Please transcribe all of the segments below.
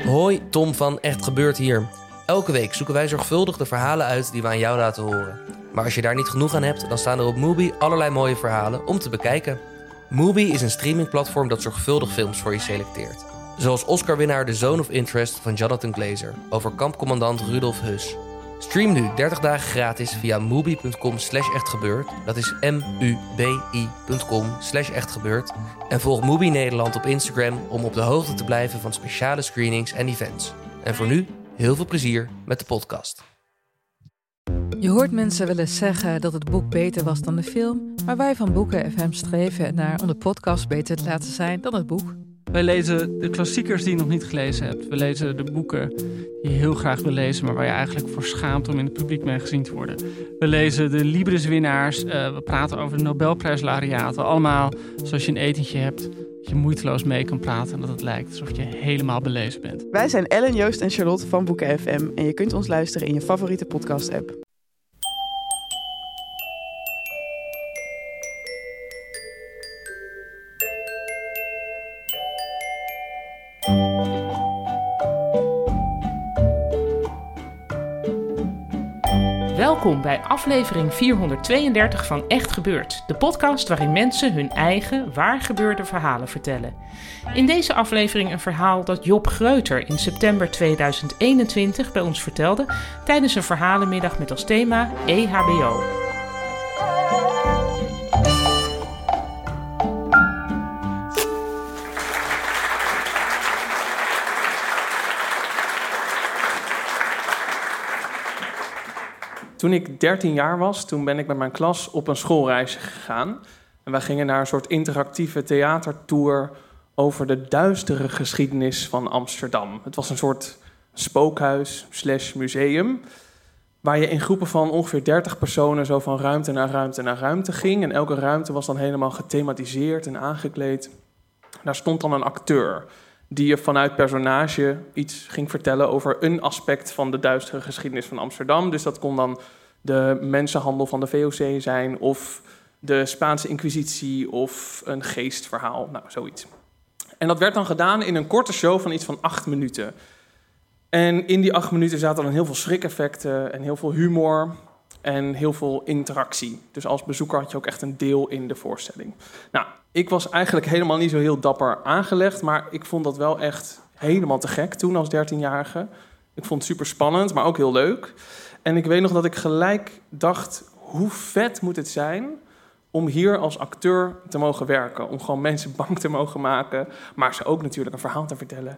Hoi, Tom van Echt Gebeurd hier. Elke week zoeken wij zorgvuldig de verhalen uit die we aan jou laten horen. Maar als je daar niet genoeg aan hebt, dan staan er op Mubi allerlei mooie verhalen om te bekijken. Mubi is een streamingplatform dat zorgvuldig films voor je selecteert. Zoals Oscar-winnaar The Zone of Interest van Jonathan Glazer over kampcommandant Rudolf Höss. Stream nu 30 dagen gratis via mubi.com/echtgebeurd. Dat is mubi.com/echtgebeurd. En volg Mubi Nederland op Instagram om op de hoogte te blijven van speciale screenings en events. En voor nu, heel veel plezier met de podcast. Je hoort mensen wel eens zeggen dat het boek beter was dan de film, maar wij van Boeken FM streven naar om de podcast beter te laten zijn dan het boek. Wij lezen de klassiekers die je nog niet gelezen hebt. We lezen de boeken die je heel graag wil lezen, maar waar je eigenlijk voor schaamt om in het publiek mee gezien te worden. We lezen de Libris-winnaars. We praten over de Nobelprijslaureaten. Allemaal zoals je een etentje hebt, dat je moeiteloos mee kan praten en dat het lijkt alsof je helemaal belezen bent. Wij zijn Ellen, Joost en Charlotte van Boeken FM en je kunt ons luisteren in je favoriete podcast-app. Welkom bij aflevering 432 van Echt Gebeurd, de podcast waarin mensen hun eigen waargebeurde verhalen vertellen. In deze aflevering een verhaal dat Job Greuter in september 2021 bij ons vertelde tijdens een verhalenmiddag met als thema EHBO. Toen ik 13 jaar was, toen ben ik met mijn klas op een schoolreis gegaan. En wij gingen naar een soort interactieve theatertour over de duistere geschiedenis van Amsterdam. Het was een soort spookhuis/museum, waar je in groepen van ongeveer 30 personen zo van ruimte naar ruimte naar ruimte ging. En elke ruimte was dan helemaal gethematiseerd en aangekleed. Daar stond dan een acteur die je vanuit personage iets ging vertellen over een aspect van de duistere geschiedenis van Amsterdam. Dus dat kon dan de mensenhandel van de VOC zijn, of de Spaanse Inquisitie, of een geestverhaal, nou, zoiets. En dat werd dan gedaan in een korte show van iets van 8 minuten. En in die 8 minuten zaten dan heel veel schrikeffecten en heel veel humor en heel veel interactie. Dus als bezoeker had je ook echt een deel in de voorstelling. Nou, ik was eigenlijk helemaal niet zo heel dapper aangelegd, maar ik vond dat wel echt helemaal te gek toen als 13-jarige. Ik vond het super spannend, maar ook heel leuk. En ik weet nog dat ik gelijk dacht, hoe vet moet het zijn om hier als acteur te mogen werken. Om gewoon mensen bang te mogen maken, maar ze ook natuurlijk een verhaal te vertellen.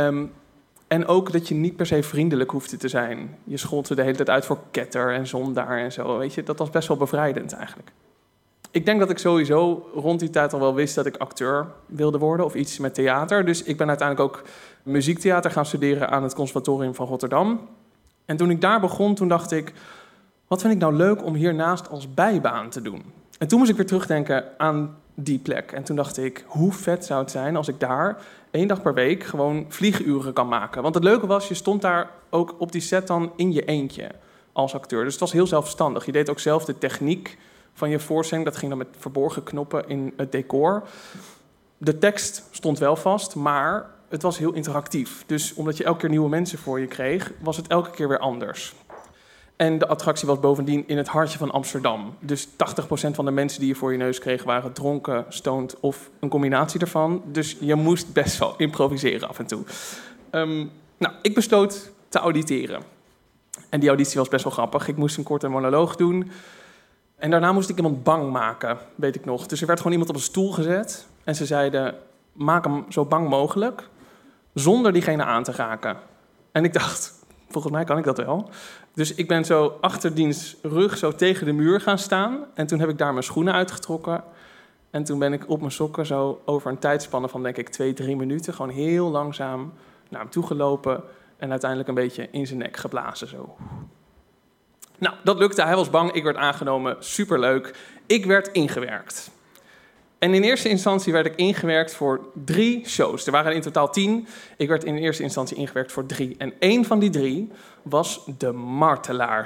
En ook dat je niet per se vriendelijk hoefde te zijn. Je schold ze de hele tijd uit voor ketter en zondaar en zo. Weet je, dat was best wel bevrijdend eigenlijk. Ik denk dat ik sowieso rond die tijd al wel wist dat ik acteur wilde worden of iets met theater. Dus ik ben uiteindelijk ook muziektheater gaan studeren aan het Conservatorium van Rotterdam. En toen ik daar begon, toen dacht ik, wat vind ik nou leuk om hiernaast als bijbaan te doen? En toen moest ik weer terugdenken aan die plek. En toen dacht ik, hoe vet zou het zijn als ik daar 1 dag per week gewoon vlieguren kan maken. Want het leuke was, je stond daar ook op die set dan in je eentje als acteur. Dus het was heel zelfstandig. Je deed ook zelf de techniek van je voorstelling. Dat ging dan met verborgen knoppen in het decor. De tekst stond wel vast, maar het was heel interactief. Dus omdat je elke keer nieuwe mensen voor je kreeg, was het elke keer weer anders. En de attractie was bovendien in het hartje van Amsterdam. Dus 80% van de mensen die je voor je neus kreeg waren dronken, stoned of een combinatie daarvan. Dus je moest best wel improviseren af en toe. Nou, ik besloot te auditeren. En die auditie was best wel grappig. Ik moest een korte monoloog doen. En daarna moest ik iemand bang maken, weet ik nog. Dus er werd gewoon iemand op een stoel gezet. En ze zeiden, maak hem zo bang mogelijk, zonder diegene aan te raken. En ik dacht, volgens mij kan ik dat wel. Dus ik ben zo achter diens rug zo tegen de muur gaan staan. En toen heb ik daar mijn schoenen uitgetrokken. En toen ben ik op mijn sokken zo over een tijdspanne van, denk ik, 2-3 minuten, gewoon heel langzaam naar hem toe gelopen. En uiteindelijk een beetje in zijn nek geblazen zo. Nou, dat lukte. Hij was bang. Ik werd aangenomen. Superleuk. Ik werd ingewerkt. En in eerste instantie werd ik ingewerkt voor 3 shows. Er waren in totaal 10. Ik werd in eerste instantie ingewerkt voor 3. En 1 van die 3 was de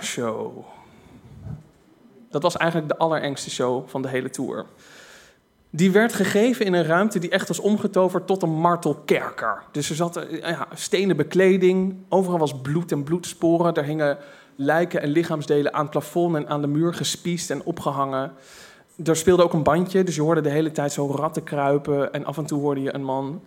Martelaarshow. Dat was eigenlijk de allerengste show van de hele tour. Die werd gegeven in een ruimte die echt was omgetoverd tot een martelkerker. Dus er zat stenen bekleding, overal was bloed en bloedsporen. Er hingen lijken en lichaamsdelen aan het plafond en aan de muur gespiesd en opgehangen. Er speelde ook een bandje, dus je hoorde de hele tijd zo ratten kruipen en af en toe hoorde je een man.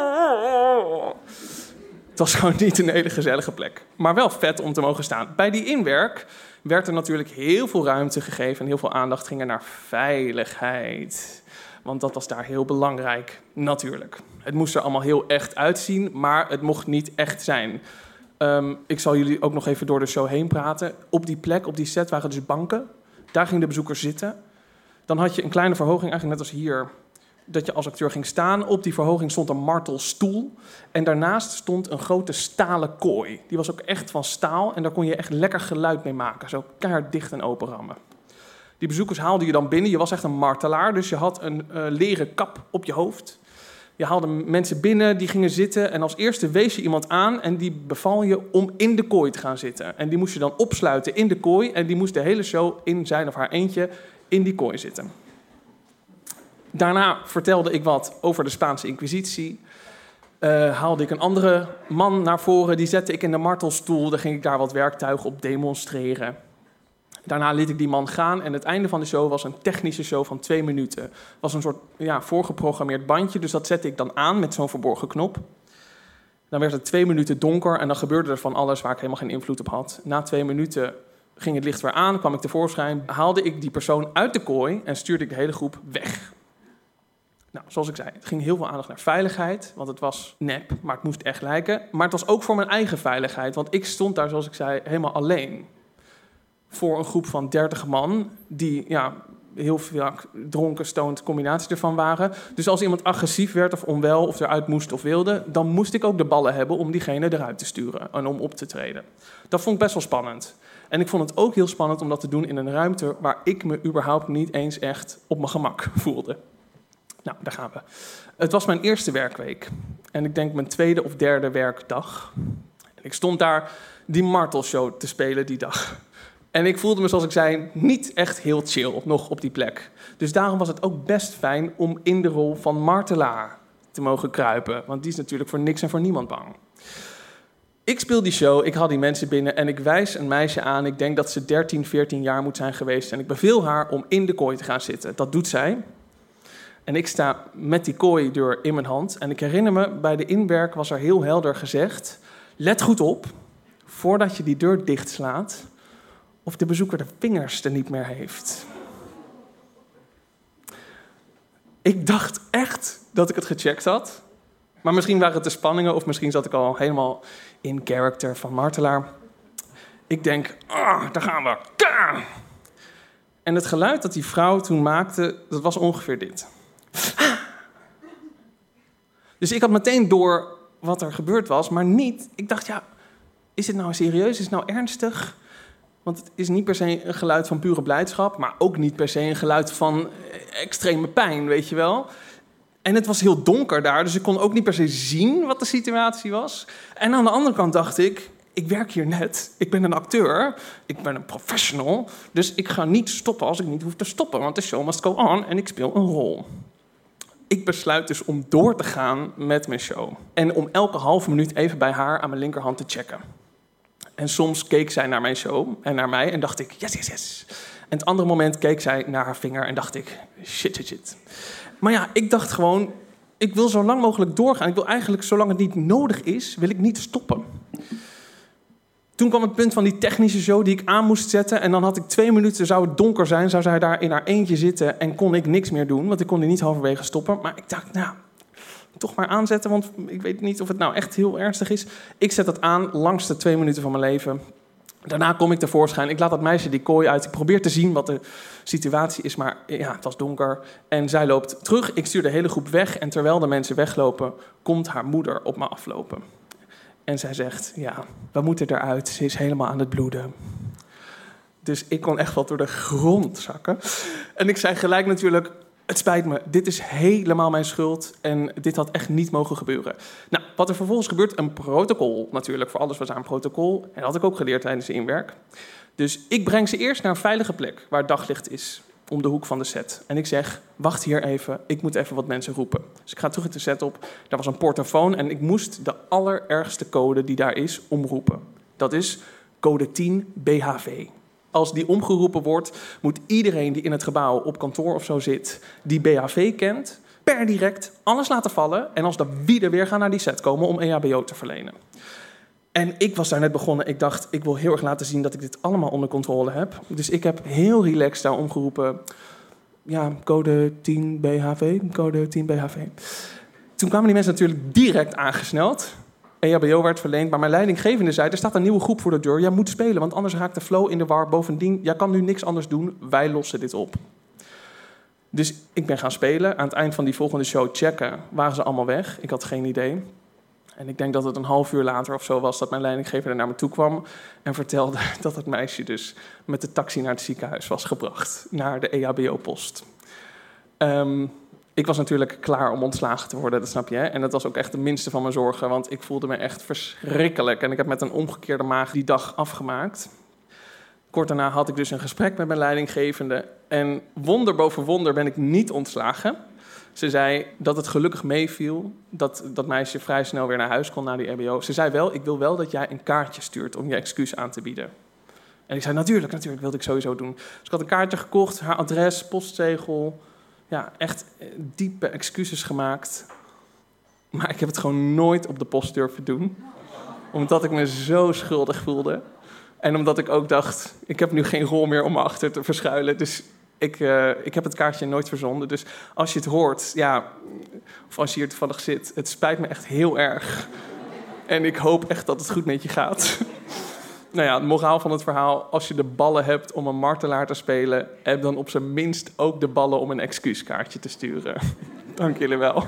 Het was gewoon niet een hele gezellige plek, maar wel vet om te mogen staan. Bij die inwerk werd er natuurlijk heel veel ruimte gegeven en heel veel aandacht ging er naar veiligheid. Want dat was daar heel belangrijk, natuurlijk. Het moest er allemaal heel echt uitzien, maar het mocht niet echt zijn. Ik zal jullie ook nog even door de show heen praten. Op die plek, op die set, waren dus banken. Daar ging de bezoeker zitten. Dan had je een kleine verhoging, eigenlijk net als hier, dat je als acteur ging staan. Op die verhoging stond een martelstoel. En daarnaast stond een grote stalen kooi. Die was ook echt van staal en daar kon je echt lekker geluid mee maken. Zo keihard dicht en open rammen. Die bezoekers haalde je dan binnen. Je was echt een martelaar, dus je had een leren kap op je hoofd. Je haalde mensen binnen, die gingen zitten. En als eerste wees je iemand aan en die beval je om in de kooi te gaan zitten. En die moest je dan opsluiten in de kooi. En die moest de hele show in zijn of haar eentje in die kooi zitten. Daarna vertelde ik wat over de Spaanse Inquisitie. Haalde ik een andere man naar voren. Die zette ik in de martelstoel. Dan ging ik daar wat werktuigen op demonstreren. Daarna liet ik die man gaan en het einde van de show was een technische show van 2 minuten. Het was een soort voorgeprogrammeerd bandje, dus dat zette ik dan aan met zo'n verborgen knop. Dan werd het 2 minuten donker en dan gebeurde er van alles waar ik helemaal geen invloed op had. Na 2 minuten ging het licht weer aan, kwam ik tevoorschijn, haalde ik die persoon uit de kooi en stuurde ik de hele groep weg. Nou, zoals ik zei, het ging heel veel aandacht naar veiligheid, want het was nep, maar het moest echt lijken. Maar het was ook voor mijn eigen veiligheid, want ik stond daar, zoals ik zei, helemaal alleen. Voor een groep van 30 man, die heel veel dronken, stoned combinaties ervan waren. Dus als iemand agressief werd of onwel of eruit moest of wilde, dan moest ik ook de ballen hebben om diegene eruit te sturen en om op te treden. Dat vond ik best wel spannend. En ik vond het ook heel spannend om dat te doen in een ruimte waar ik me überhaupt niet eens echt op mijn gemak voelde. Nou, daar gaan we. Het was mijn eerste werkweek. En ik denk mijn 2e of 3e werkdag. En ik stond daar die martelshow te spelen die dag. En ik voelde me, zoals ik zei, niet echt heel chill nog op die plek. Dus daarom was het ook best fijn om in de rol van martelaar te mogen kruipen. Want die is natuurlijk voor niks en voor niemand bang. Ik speel die show, ik haal die mensen binnen en ik wijs een meisje aan. Ik denk dat ze 13, 14 jaar moet zijn geweest. En ik beveel haar om in de kooi te gaan zitten. Dat doet zij. En ik sta met die kooideur in mijn hand. En ik herinner me, bij de inwerk was er heel helder gezegd: let goed op, voordat je die deur dichtslaat, of de bezoeker de vingers er niet meer heeft. Ik dacht echt dat ik het gecheckt had. Maar misschien waren het de spanningen, of misschien zat ik al helemaal in character van martelaar. Ik denk, daar gaan we. Ka! En het geluid dat die vrouw toen maakte, dat was ongeveer dit. Dus ik had meteen door wat er gebeurd was, maar niet. Ik dacht, is het nou serieus? Is het nou ernstig? Want het is niet per se een geluid van pure blijdschap, maar ook niet per se een geluid van extreme pijn, weet je wel. En het was heel donker daar, dus ik kon ook niet per se zien wat de situatie was. En aan de andere kant dacht ik werk hier net, ik ben een acteur, ik ben een professional, dus ik ga niet stoppen als ik niet hoef te stoppen, want de show must go on en ik speel een rol. Ik besluit dus om door te gaan met mijn show. En om elke halve minuut even bij haar aan mijn linkerhand te checken. En soms keek zij naar mijn show en naar mij en dacht ik, yes. En het andere moment keek zij naar haar vinger en dacht ik, shit. Maar ik dacht gewoon, ik wil zo lang mogelijk doorgaan. Ik wil eigenlijk, zolang het niet nodig is, wil ik niet stoppen. Toen kwam het punt van die technische show die ik aan moest zetten. En dan had ik 2 minuten, zou het donker zijn, zou zij daar in haar eentje zitten en kon ik niks meer doen. Want ik kon die niet halverwege stoppen. Maar ik dacht, toch maar aanzetten, want ik weet niet of het nou echt heel ernstig is. Ik zet dat aan, langste 2 minuten van mijn leven. Daarna kom ik tevoorschijn. Ik laat dat meisje die kooi uit. Ik probeer te zien wat de situatie is, maar het was donker. En zij loopt terug. Ik stuur de hele groep weg. En terwijl de mensen weglopen, komt haar moeder op me aflopen. En zij zegt, we moeten eruit. Ze is helemaal aan het bloeden. Dus ik kon echt wel door de grond zakken. En ik zei gelijk natuurlijk, het spijt me, dit is helemaal mijn schuld en dit had echt niet mogen gebeuren. Nou, wat er vervolgens gebeurt, een protocol natuurlijk. Voor alles was daar een protocol. En dat had ik ook geleerd tijdens de inwerk. Dus ik breng ze eerst naar een veilige plek waar daglicht is. om de hoek van de set. En ik zeg, wacht hier even, ik moet even wat mensen roepen. Dus ik ga terug in de set op. Daar was een portofoon en ik moest de allerergste code die daar is omroepen. Dat is code 10 BHV. Als die omgeroepen wordt, moet iedereen die in het gebouw op kantoor of zo zit, die BHV kent, per direct alles laten vallen en als de wieden weer gaan naar die set komen om EHBO te verlenen. En ik was daar net begonnen. Ik dacht, ik wil heel erg laten zien dat ik dit allemaal onder controle heb. Dus ik heb heel relaxed daar omgeroepen. Ja, code 10 BHV, code 10 BHV. Toen kwamen die mensen natuurlijk direct aangesneld. EHBO werd verleend, maar mijn leidinggevende zei, er staat een nieuwe groep voor de deur. Jij moet spelen, want anders raakt de flow in de war. Bovendien, jij kan nu niks anders doen. Wij lossen dit op. Dus ik ben gaan spelen. Aan het eind van die volgende show checken, waren ze allemaal weg. Ik had geen idee. En ik denk dat het een half uur later of zo was dat mijn leidinggevende naar me toe kwam en vertelde dat het meisje dus met de taxi naar het ziekenhuis was gebracht, naar de EHBO-post. Ik was natuurlijk klaar om ontslagen te worden, dat snap je. Hè? En dat was ook echt de minste van mijn zorgen, want ik voelde me echt verschrikkelijk. En ik heb met een omgekeerde maag die dag afgemaakt. Kort daarna had ik dus een gesprek met mijn leidinggevende. En wonder boven wonder ben ik niet ontslagen. Ze zei dat het gelukkig meeviel, dat dat meisje vrij snel weer naar huis kon na die EHBO. Ze zei wel, ik wil wel dat jij een kaartje stuurt om je excuus aan te bieden. En ik zei, natuurlijk wilde ik sowieso doen. Dus ik had een kaartje gekocht, haar adres, postzegel. Ja, echt diepe excuses gemaakt. Maar ik heb het gewoon nooit op de post durven doen. Omdat ik me zo schuldig voelde. En omdat ik ook dacht, ik heb nu geen rol meer om me achter te verschuilen. Dus ik heb het kaartje nooit verzonden. Dus als je het hoort, ja, of als je hier toevallig zit, het spijt me echt heel erg. En ik hoop echt dat het goed met je gaat. Nou ja, het moraal van het verhaal, als je de ballen hebt om een martelaar te spelen, heb dan op zijn minst ook de ballen om een excuuskaartje te sturen. Dank jullie wel.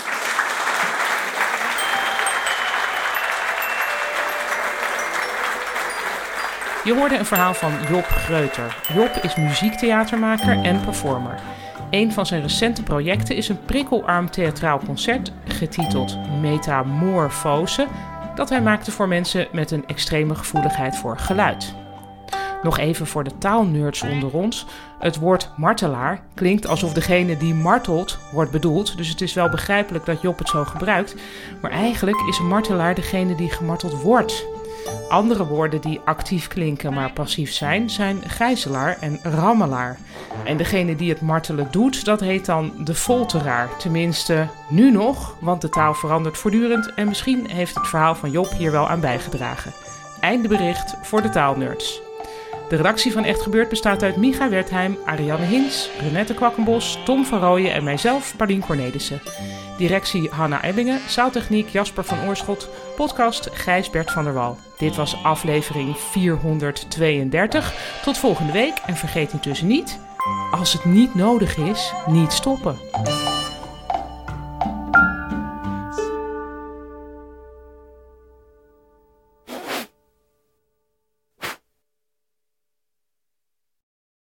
Je hoorde een verhaal van Job Greuter. Job is muziektheatermaker en performer. Een van zijn recente projecten is een prikkelarm theatraal concert getiteld Metamorfose, dat hij maakte voor mensen met een extreme gevoeligheid voor geluid. Nog even voor de taalnerds onder ons. Het woord martelaar klinkt alsof degene die martelt wordt bedoeld, dus het is wel begrijpelijk dat Job het zo gebruikt. Maar eigenlijk is een martelaar degene die gemarteld wordt. Andere woorden die actief klinken maar passief zijn gijzelaar en rammelaar. En degene die het martelen doet, dat heet dan de folteraar. Tenminste, nu nog, want de taal verandert voortdurend en misschien heeft het verhaal van Job hier wel aan bijgedragen. Einde bericht voor de taalnerds. De redactie van Echt Gebeurd bestaat uit Micha Wertheim, Ariane Hins, Renette Kwakkenbos, Tom van Rooyen en mijzelf, Paulien Cornelissen. Directie Hanna Ebbingen, zaaltechniek Jasper van Oorschot, podcast Gijsbert van der Wal. Dit was aflevering 432. Tot volgende week en vergeet intussen niet, als het niet nodig is, niet stoppen.